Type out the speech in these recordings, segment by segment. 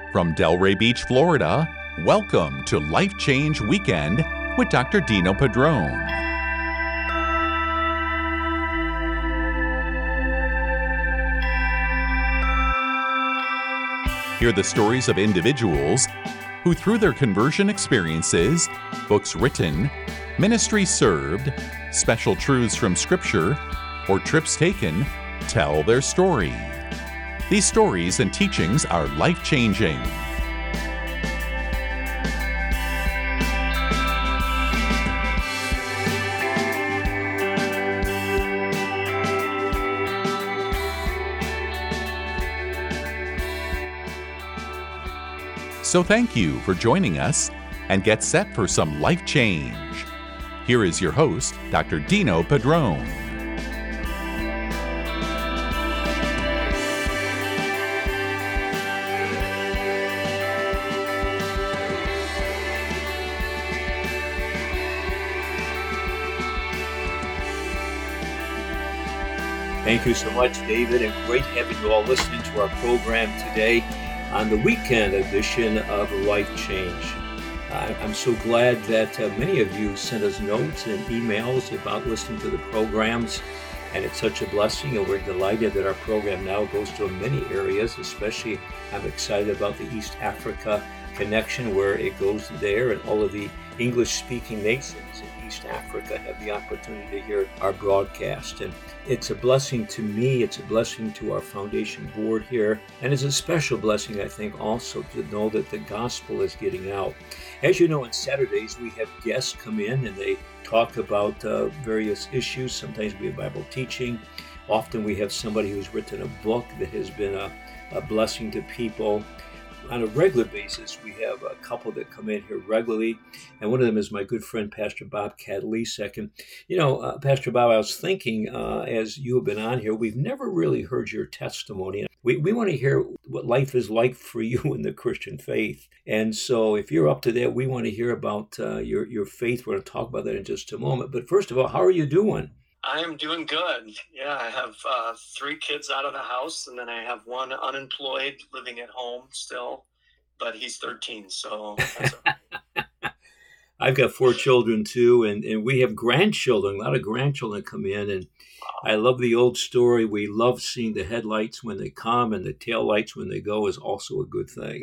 From Delray Beach, Florida, welcome to Life Change Weekend with Dr. Dino Padrone. Hear the stories of individuals who, through their conversion experiences, books written, ministries served, special truths from Scripture, or trips taken, tell their story. These stories and teachings are life-changing. So thank you for joining us, and get set for some life change. Here is your host, Dr. Dino Padrone. Thank you so much, David, and great having you all listening to our program today on the weekend edition of Life Change. I'm so glad that many of you sent us notes and emails about listening to the programs, and it's such a blessing, and we're delighted that our program now goes to many areas. Especially, I'm excited about the East Africa connection, where it goes there, and all of the English-speaking nations in East Africa have the opportunity to hear our broadcast. And it's a blessing to me, it's a blessing to our foundation board here, and it's a special blessing, I think, also to know that the gospel is getting out. As you know, on Saturdays, we have guests come in and they talk about various issues. Sometimes we have Bible teaching. Often we have somebody who's written a book that has been a blessing to people. On a regular basis, we have a couple that come in here regularly, and one of them is my good friend, Pastor Bob Kadlisek. And, Pastor Bob, I was thinking, as you have been on here, we've never really heard your testimony. We want to hear what life is like for you in the Christian faith. And so if you're up to that, we want to hear about your faith. We're going to talk about that in just a moment. But first of all, how are you doing? I am doing good. Yeah, I have 3 kids out of the house, and then I have one unemployed living at home still, but he's 13, so that's okay. I've got 4 children too, and we have grandchildren, a lot of grandchildren come in, and wow. I love the old story. We love seeing the headlights when they come, and the taillights when they go is also a good thing.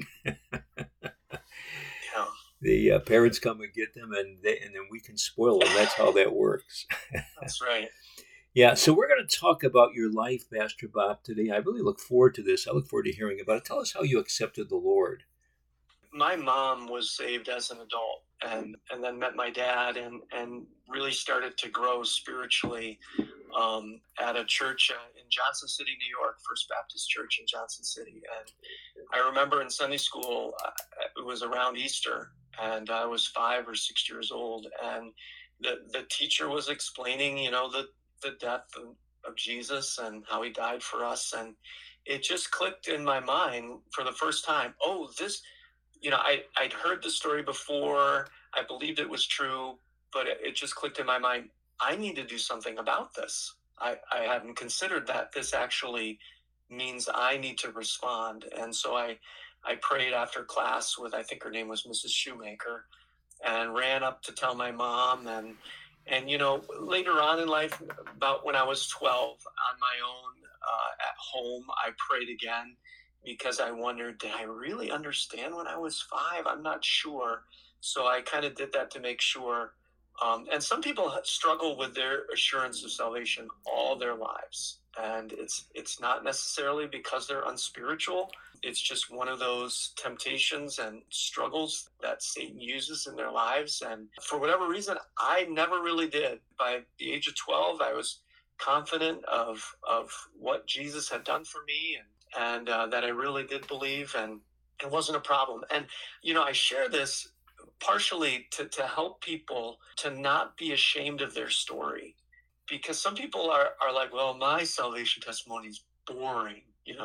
The parents come and get them, and then we can spoil them. That's how that works. That's right. Yeah, so we're going to talk about your life, Pastor Bob, today. I really look forward to this. I look forward to hearing about it. Tell us how you accepted the Lord. My mom was saved as an adult and then met my dad and really started to grow spiritually at a church in Johnson City, New York, First Baptist Church in Johnson City. And I remember in Sunday school, it was around Easter, and I was 5 or 6 years old, and the teacher was explaining, the death of Jesus and how he died for us, and it just clicked in my mind for the first time. Oh, this, I'd heard the story before, I believed it was true, but it just clicked in my mind. I need to do something about this. I hadn't considered that this actually means I need to respond, and so I prayed after class with, I think her name was Mrs. Shoemaker, and ran up to tell my mom. And later on in life, about when I was 12, on my own at home, I prayed again because I wondered, did I really understand when I was 5? I'm not sure. So I kind of did that to make sure. And some people struggle with their assurance of salvation all their lives. And it's not necessarily because they're unspiritual. It's just one of those temptations and struggles that Satan uses in their lives. And for whatever reason, I never really did. By the age of 12, I was confident of what Jesus had done for me and that I really did believe, and it wasn't a problem. And, I share this partially to help people to not be ashamed of their story. Because some people are like, well, my salvation testimony is boring,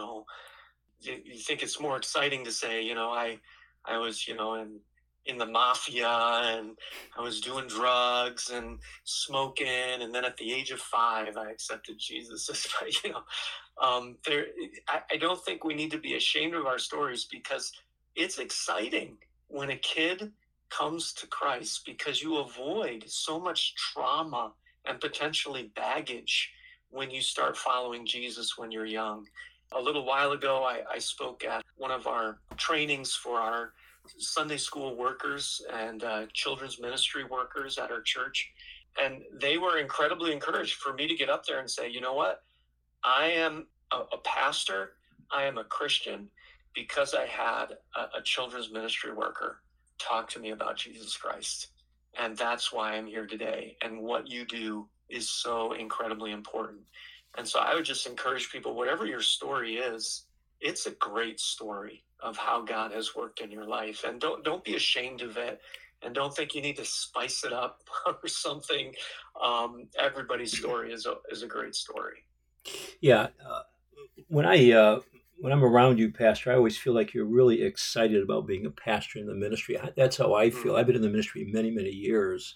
You think it's more exciting to say, I was, in the mafia, and I was doing drugs and smoking, and then at the age of 5, I accepted Jesus as my, I don't think we need to be ashamed of our stories, because it's exciting when a kid comes to Christ because you avoid so much trauma and potentially baggage when you start following Jesus when you're young. A little while ago, I spoke at one of our trainings for our Sunday school workers and children's ministry workers at our church. And they were incredibly encouraged for me to get up there and say, you know what? I am a pastor. I am a Christian because I had a children's ministry worker talk to me about Jesus Christ. And that's why I'm here today. And what you do is so incredibly important. And so I would just encourage people, whatever your story is, it's a great story of how God has worked in your life. And don't be ashamed of it. And don't think you need to spice it up or something. Everybody's story is a great story. Yeah, when I'm around you, Pastor, I always feel like you're really excited about being a pastor in the ministry. That's how I feel. I've been in the ministry many years,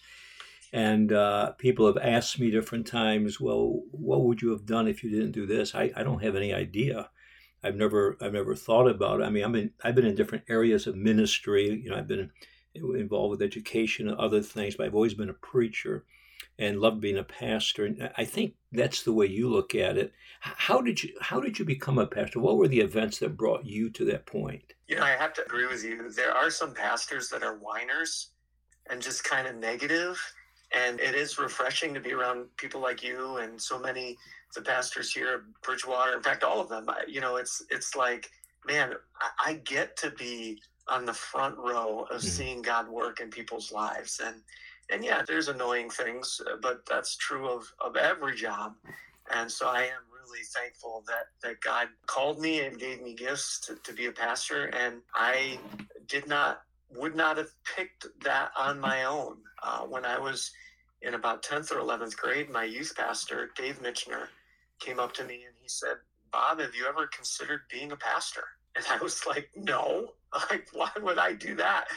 and people have asked me different times, "Well, what would you have done if you didn't do this?" I don't have any idea. I've never thought about it. I mean, I've been in different areas of ministry. You know, I've been involved with education and other things, but I've always been a preacher and loved being a pastor. And I think that's the way you look at it. How did you become a pastor? What were the events that brought you to that point? You know, I have to agree with you. There are some pastors that are whiners and just kind of negative. And it is refreshing to be around people like you and so many of the pastors here at Bridgewater. In fact, all of them. You know, it's like, man, I get to be on the front row of seeing God work in people's lives. And yeah, there's annoying things, but that's true of every job. And so I am really thankful that God called me and gave me gifts to be a pastor. And I would not have picked that on my own. When I was in about 10th or 11th grade, my youth pastor, Dave Mitchner, came up to me and he said, "Bob, have you ever considered being a pastor?" And I was like, "No, like, why would I do that?"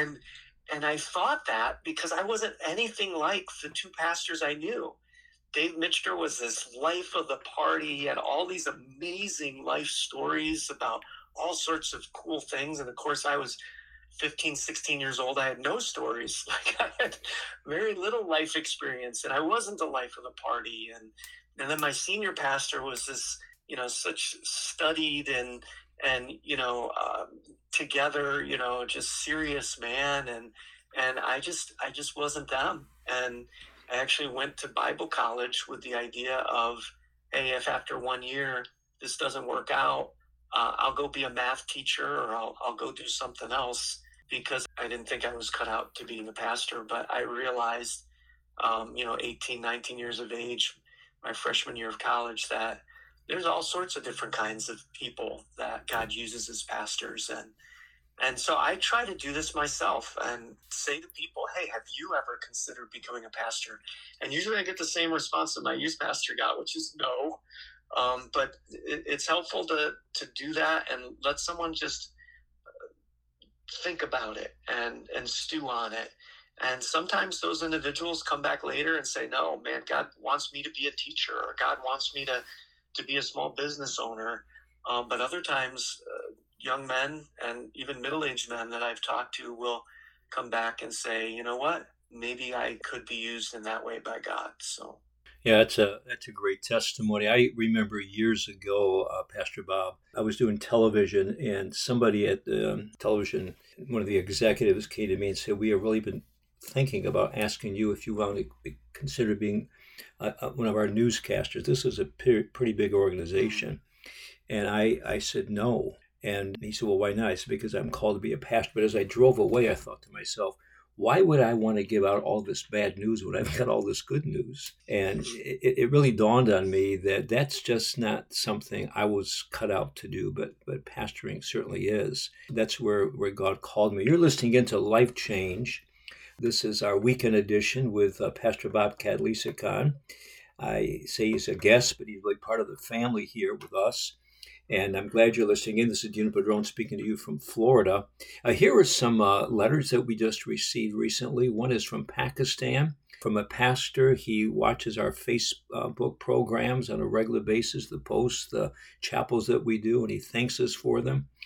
And I thought that because I wasn't anything like the two pastors I knew. Dave Mitchner was this life of the party. He had all these amazing life stories about all sorts of cool things. And of course, I was 15, 16 years old. I had no stories. Like, I had very little life experience, and I wasn't the life of the party. And then my senior pastor was this, you know, such studied and you know, together, you know, just serious man. And I just wasn't them. And I actually went to Bible college with the idea of, hey, if after 1 year this doesn't work out, I'll go be a math teacher, or I'll go do something else, because I didn't think I was cut out to being a pastor. But I realized, you know, 18, 19 years of age, my freshman year of college, that there's all sorts of different kinds of people that God uses as pastors. And so I try to do this myself and say to people, hey, have you ever considered becoming a pastor? And usually I get the same response that my youth pastor got, which is no. But it's helpful to do that and let someone just think about it and stew on it. And sometimes those individuals come back later and say, no, man, God wants me to be a teacher, or God wants me to be a small business owner. But other times, young men and even middle-aged men that I've talked to will come back and say, you know what, maybe I could be used in that way by God. So. Yeah, that's a great testimony. I remember years ago, Pastor Bob, I was doing television, and somebody at the television, one of the executives, came to me and said, "We have really been thinking about asking you if you want to consider being one of our newscasters." This is a pretty big organization. And I said no. And he said, "Well, why not?" I said, "Because I'm called to be a pastor." But as I drove away, I thought to myself, why would I want to give out all this bad news when I've got all this good news? And it really dawned on me that that's just not something I was cut out to do, but pastoring certainly is. That's where God called me. You're listening into Life Change. This is our weekend edition with Pastor Bob Kadlec. I say he's a guest, but he's really part of the family here with us. And I'm glad you're listening in. This is Dino Padron speaking to you from Florida. Here are some letters that we just received recently. One is from Pakistan, from a pastor. He watches our Facebook programs on a regular basis, the posts, the chapels that we do, and he thanks us for them.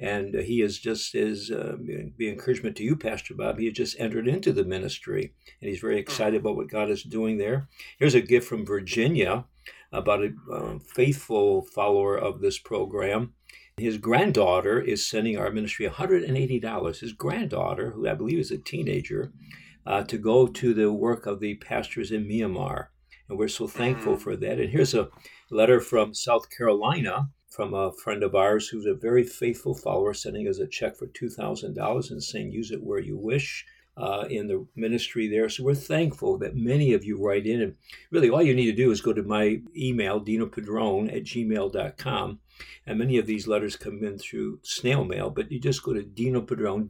And he is just as be encouragement to you, Pastor Bob. He has just entered into the ministry, and he's very excited about what God is doing there. Here's a gift from Virginia about a faithful follower of this program. His granddaughter is sending our ministry $180. His granddaughter, who I believe is a teenager, to go to the work of the pastors in Myanmar. And we're so thankful for that. And here's a letter from South Carolina from a friend of ours who's a very faithful follower, sending us a check for $2,000 and saying, use it where you wish in the ministry there. So we're thankful that many of you write in. And really, all you need to do is go to my email, dinopadron@gmail.com. And many of these letters come in through snail mail, but you just go to Dino Padron,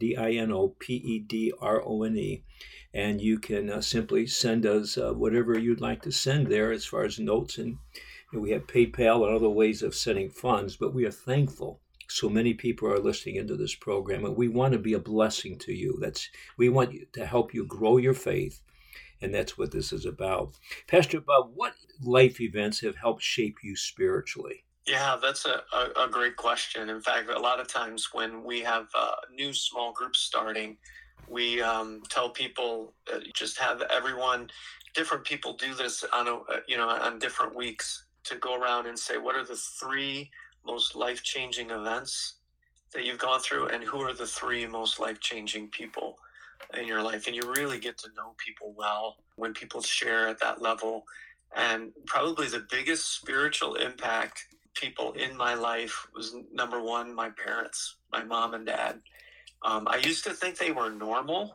DINOPEDRONE, and you can simply send us whatever you'd like to send there as far as notes. And we have PayPal and other ways of sending funds, but we are thankful so many people are listening into this program, and we want to be a blessing to you. We want to help you grow your faith, and that's what this is about. Pastor Bob, what life events have helped shape you spiritually? Yeah, that's a great question. In fact, a lot of times when we have new small groups starting, we tell people just have different people do this on different weeks to go around and say, what are the 3 most life-changing events that you've gone through, and who are the 3 most life-changing people in your life? And you really get to know people well when people share at that level. And probably the biggest spiritual impact people in my life was, number 1, my parents, my mom and dad. I used to think they were normal,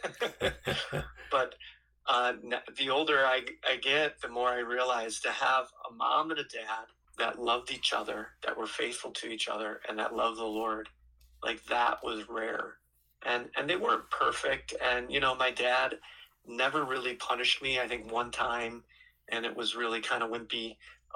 but the older I get, the more I realize to have a mom and a dad that loved each other, that were faithful to each other, and that loved the Lord, like that was rare. And they weren't perfect. And, my dad never really punished me, I think one time, and it was really kind of wimpy.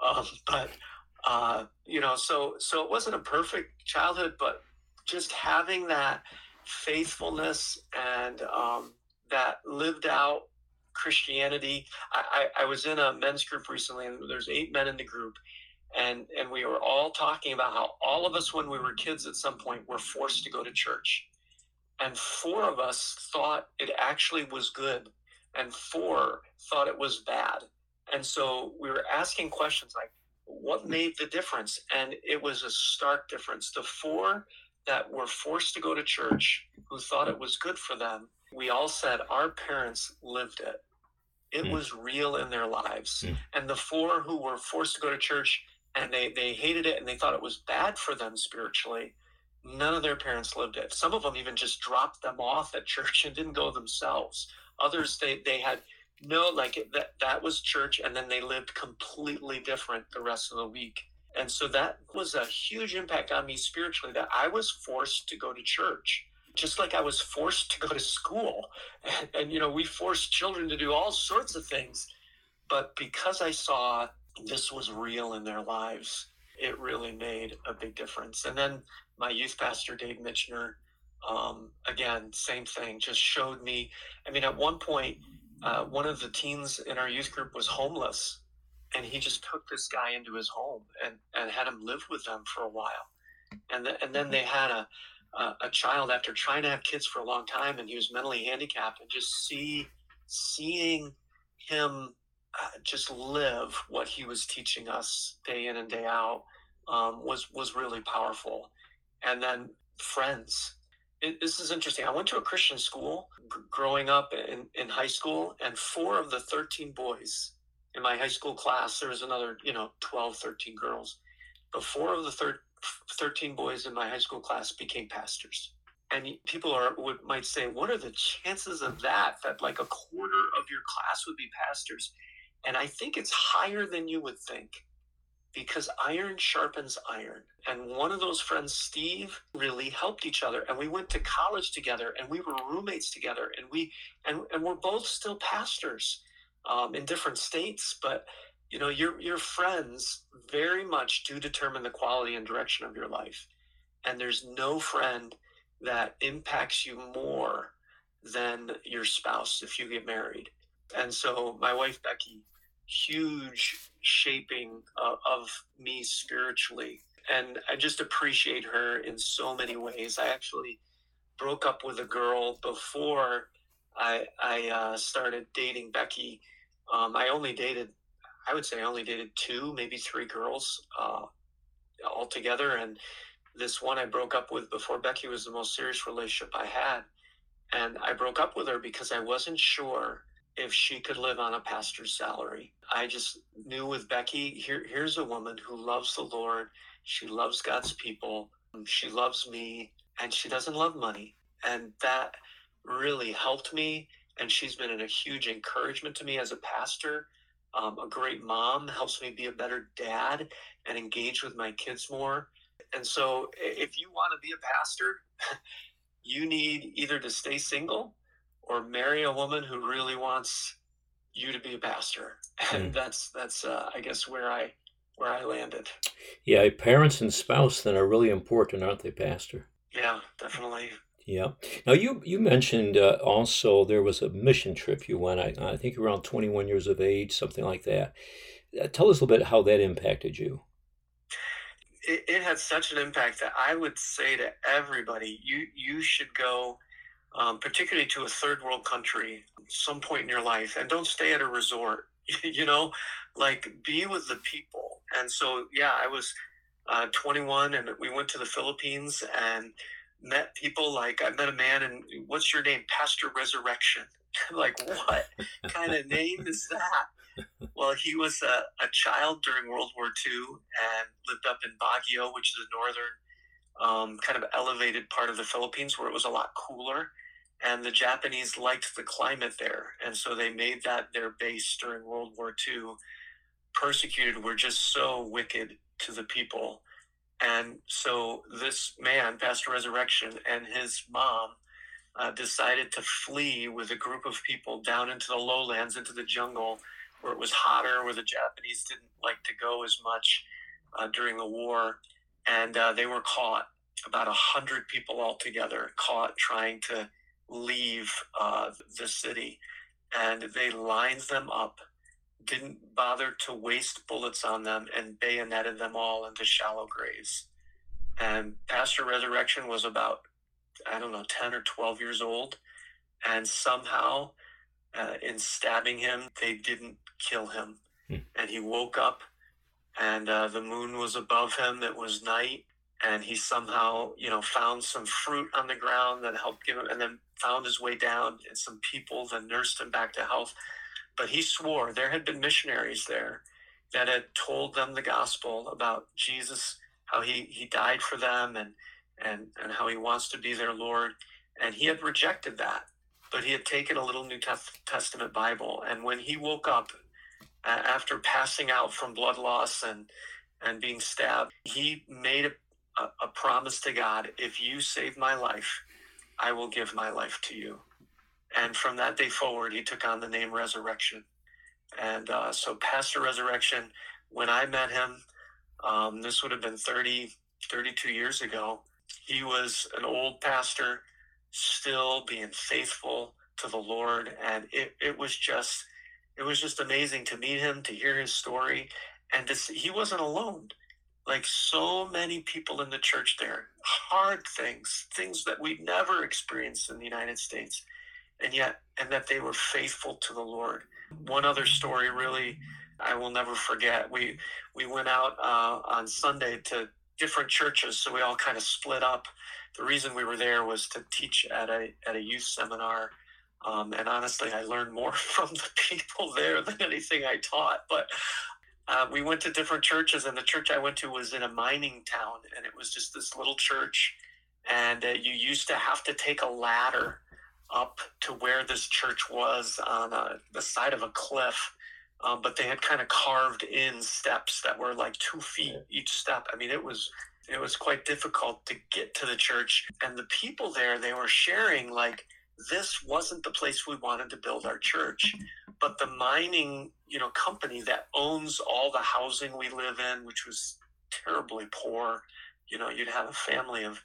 So it wasn't a perfect childhood, but just having that faithfulness and that lived out Christianity. I was in a men's group recently, and there's 8 men in the group, and we were all talking about how all of us, when we were kids at some point, were forced to go to church, and 4 of us thought it actually was good, and 4 thought it was bad. And so we were asking questions like, what made the difference? And it was a stark difference. The 4 that were forced to go to church, who thought it was good for them, we all said our parents lived it. It was real in their lives. And the 4 who were forced to go to church and they hated it and they thought it was bad for them spiritually, none of their parents lived it. Some of them even just dropped them off at church and didn't go themselves. Others, they had that was church, and then they lived completely different the rest of the week. And so that was a huge impact on me spiritually, that I was forced to go to church, just like I was forced to go to school. And we forced children to do all sorts of things. But because I saw this was real in their lives, it really made a big difference. And then my youth pastor, Dave Mitchner, again, same thing, just showed me. I mean, at one point, one of the teens in our youth group was homeless, and he just took this guy into his home and had him live with them for a while. And then they had a child, after trying to have kids for a long time, and he was mentally handicapped, and just seeing him just live what he was teaching us day in and day out was really powerful. And then friends. This is interesting. I went to a Christian school growing up in high school, and 4 of the 13 boys in my high school class, there was another, 12, 13 girls, but 4 of the 13 boys in my high school class became pastors. And people might say, what are the chances of that like a quarter of your class would be pastors? And I think it's higher than you would think, because iron sharpens iron. And one of those friends, Steve, really helped each other. And we went to college together, and we were roommates together. And we're both still pastors in different states. But, your friends very much do determine the quality and direction of your life. And there's no friend that impacts you more than your spouse if you get married. And so my wife, Becky, huge shaping of me spiritually. and I just appreciate her in so many ways. I actually broke up with a girl before I started dating Becky. I only dated, I would say I only dated two, maybe three girls altogether. And this one I broke up with before Becky was the most serious relationship I had. And I broke up with her because I wasn't sure if she could live on a pastor's salary. I just knew with Becky, here's a woman who loves the Lord. She loves God's people. She loves me, and she doesn't love money. And that really helped me. And she's been a huge encouragement to me as a pastor. A great mom, helps me be a better dad and engage with my kids more. And so if you want to be a pastor, you need either to stay single or marry a woman who really wants you to be a pastor. And that's I guess where I landed. Yeah, parents and spouse then are really important, aren't they, Pastor? Yeah, definitely. Yeah. Now you mentioned also there was a mission trip you went. I think around 21 years of age, something like that. Tell us a little bit how that impacted you. It had such an impact that I would say to everybody, you should go, particularly to a third world country, some point in your life, and don't stay at a resort. Like be with the people. And so, yeah, I was 21, and we went to the Philippines and met people. Like I met a man, and what's your name? Pastor Resurrection. Like, what kind of name is that? Well, he was a child during World War II and lived up in Baguio, which is a northern kind of elevated part of the Philippines where it was a lot cooler. And the Japanese liked the climate there. And so they made that their base during World War II. Persecuted were just so wicked to the people. And so this man, Pastor Resurrection, and his mom decided to flee with a group of people down into the lowlands, into the jungle, where it was hotter, where the Japanese didn't like to go as much during the war. And they were caught, about 100 people altogether, caught trying to leave the city. And they lined them up, didn't bother to waste bullets on them, and bayoneted them all into shallow graves. And Pastor Resurrection was about, 10 or 12 years old. And somehow, in stabbing him, they didn't kill him. And he woke up, and the moon was above him. It was night. And he somehow, found some fruit on the ground that helped give him, and then found his way down, and some people then nursed him back to health. But he swore there had been missionaries there that had told them the gospel about Jesus, how he died for them, and how he wants to be their Lord. And he had rejected that, but he had taken a little New Testament Bible. And when he woke up after passing out from blood loss and being stabbed, he made a promise to God: if you save my life, I will give my life to you. And from that day forward, he took on the name Resurrection. And so Pastor Resurrection, when I met him, this would have been 32 years ago, he was an old pastor, still being faithful to the Lord. And it was just amazing to meet him, to hear his story, and to see he wasn't alone. Like so many people in the church there, hard things that we'd never experienced in the United States, and that they were faithful to the Lord. One other story, really, I will never forget. We went out on Sunday to different churches, so we all kind of split up. The reason we were there was to teach at a youth seminar, and honestly, I learned more from the people there than anything I taught. But we went to different churches, and the church I went to was in a mining town, and it was just this little church, and you used to have to take a ladder up to where this church was on the side of a cliff, but they had kind of carved in steps that were like 2 feet each step. I mean, it was quite difficult to get to the church. And the people there, they were sharing like, this wasn't the place we wanted to build our church, but the mining company that owns all the housing we live in, which was terribly poor, you'd have a family of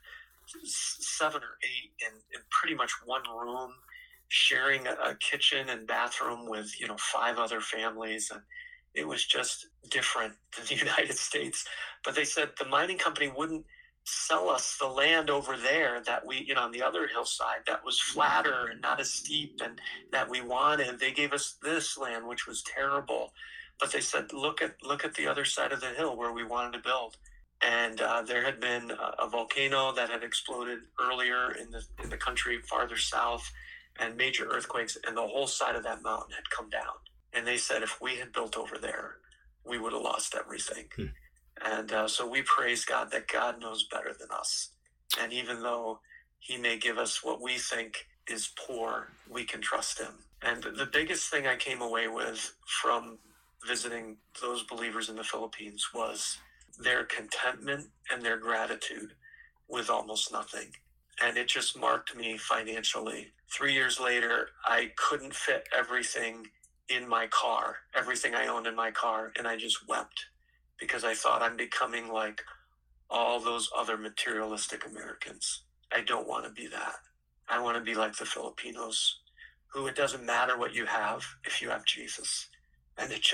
7 or 8 in pretty much one room, sharing a kitchen and bathroom with 5 other families. It was just different than the United States. But they said the mining company wouldn't sell us the land over there that we, on the other hillside that was flatter and not as steep and that we wanted. They gave us this land, which was terrible. But they said, look at the other side of the hill where we wanted to build. And there had been a volcano that had exploded earlier in the country farther south, and major earthquakes, and the whole side of that mountain had come down. And they said if we had built over there, we would have lost everything. And so we praise God that God knows better than us. And even though he may give us what we think is poor, we can trust him. And the biggest thing I came away with from visiting those believers in the Philippines was their contentment and their gratitude with almost nothing. And it just marked me financially. 3 years later, I couldn't fit everything in my car, everything I owned in my car, and I just wept because I thought I'm becoming like all those other materialistic Americans. I don't want to be that. I want to be like the Filipinos, who it doesn't matter what you have if you have Jesus. And it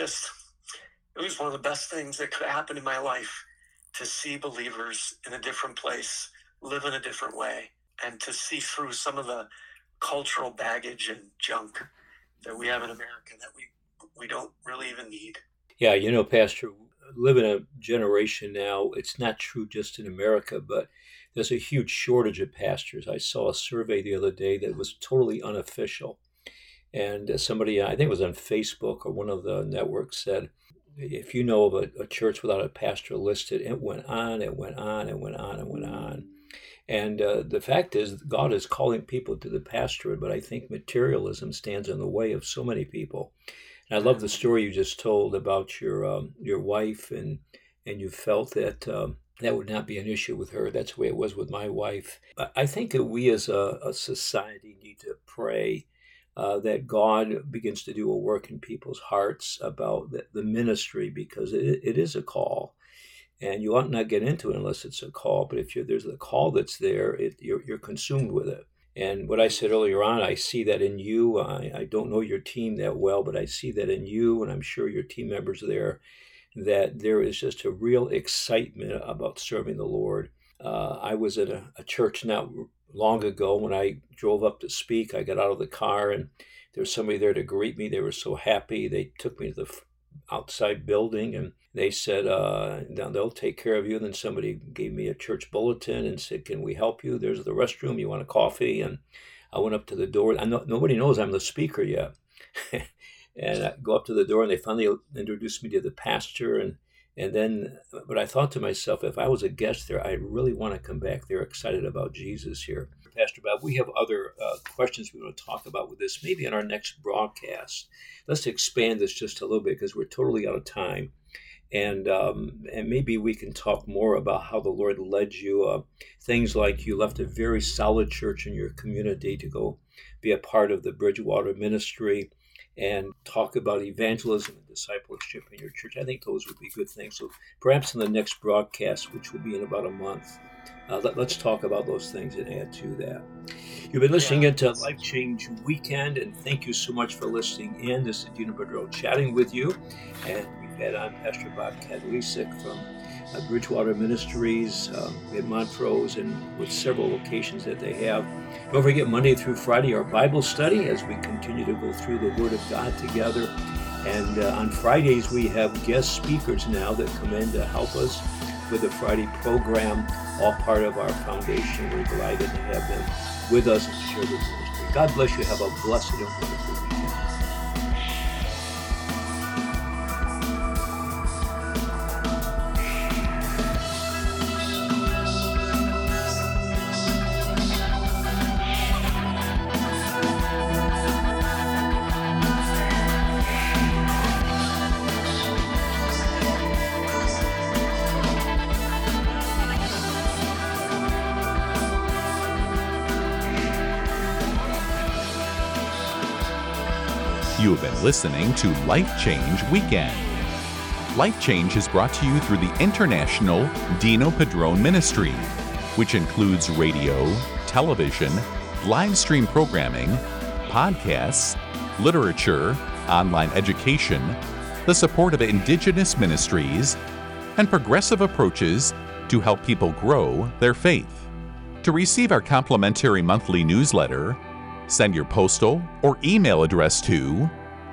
was one of the best things that could happen in my life, to see believers in a different place, live in a different way, and to see through some of the cultural baggage and junk that we have in America that we don't really even need. Yeah, Pastor, live in a generation now, it's not true just in America, but there's a huge shortage of pastors. I saw a survey the other day that was totally unofficial. And somebody, I think it was on Facebook or one of the networks, said, if you know of a church without a pastor listed, it went on, it went on, it went on, it went on. And the fact is, God is calling people to the pastorate, but I think materialism stands in the way of so many people. And I love the story you just told about your wife, and you felt that that would not be an issue with her. That's the way it was with my wife. I think that we as a society need to pray that God begins to do a work in people's hearts about the ministry, because it is a call. And you ought not get into it unless it's a call. But if there's a call that's there, you're consumed with it. And what I said earlier on, I see that in you. I don't know your team that well, but I see that in you, and I'm sure your team members there, that there is just a real excitement about serving the Lord. I was at a church not long ago when I drove up to speak. I got out of the car, and there was somebody there to greet me. They were so happy. They took me to the outside building, and they said, they'll take care of you. And then somebody gave me a church bulletin and said, can we help you? There's the restroom. You want a coffee? And I went up to the door. Nobody knows I'm the speaker yet. And I go up to the door, and they finally introduced me to the pastor. And then, but I thought to myself, if I was a guest there, I really want to come back there excited about Jesus here. Pastor Bob, we have other questions we want to talk about with this, maybe in our next broadcast. Let's expand this just a little bit, because we're totally out of time. And maybe we can talk more about how the Lord led you. Things like you left a very solid church in your community to go be a part of the Bridgewater ministry, and talk about evangelism and discipleship in your church. I think those would be good things. So perhaps in the next broadcast, which will be in about a month, let's talk about those things and add to that. You've been listening into Life Change Weekend, and thank you so much for listening in. This is Dino Boudreau chatting with you, and we've had on Pastor Bob Kadlesic from Bridgewater Ministries in Montrose, and with several locations that they have. Don't forget, Monday through Friday, our Bible study as we continue to go through the Word of God together. And on Fridays, we have guest speakers now that come in to help us with the Friday program, all part of our foundation. We're delighted to have them with us and share the ministry. God bless you. Have a blessed and wonderful weekend. You have been listening to Life Change Weekend. Life Change is brought to you through the International Dino Padrone Ministry, which includes radio, television, live stream programming, podcasts, literature, online education, the support of Indigenous ministries, and progressive approaches to help people grow their faith. To receive our complimentary monthly newsletter, send your postal or email address to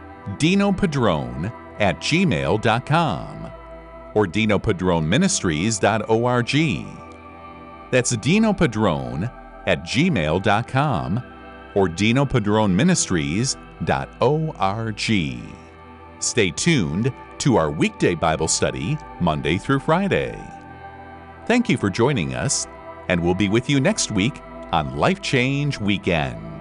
dinopadron@gmail.com or dinopadronministries.org. That's dinopadron@gmail.com or dinopadronministries.org. Stay tuned to our weekday Bible study Monday through Friday. Thank you for joining us, and we'll be with you next week on Life Change Weekend.